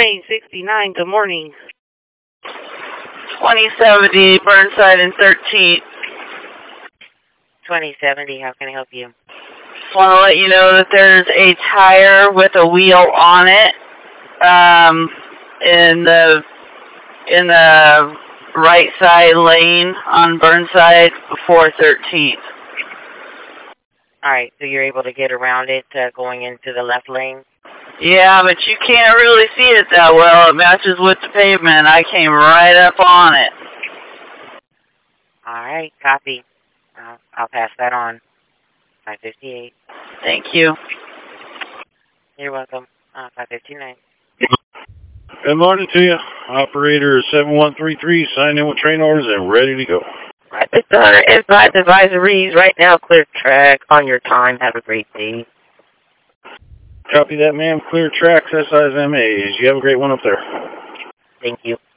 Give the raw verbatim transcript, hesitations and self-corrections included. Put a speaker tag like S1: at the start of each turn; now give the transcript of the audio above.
S1: Train sixty-nine, good morning.
S2: twenty seventy, Burnside and thirteenth.
S1: twenty seventy, how can I help you?
S2: Just want to let you know that there's a tire with a wheel on it um, in the in the right side lane on Burnside before thirteenth.
S1: Alright, so you're able to get around it uh, going into the left lane?
S2: Yeah, but you can't really see it that well. It matches with the pavement. I came right up on it.
S1: Alright, copy. Uh, I'll pass that on. five fifty-eight.
S2: Thank you.
S1: You're welcome. Uh, five fifty-nine.
S3: Good morning to you. Operator seven one three three, signed in with train orders and ready to go.
S1: Right, it's our advice advisories right now. Clear track on your time. Have a great day.
S3: Copy that, ma'am. Clear tracks, S I's M A's. You have a great one up there.
S1: Thank you.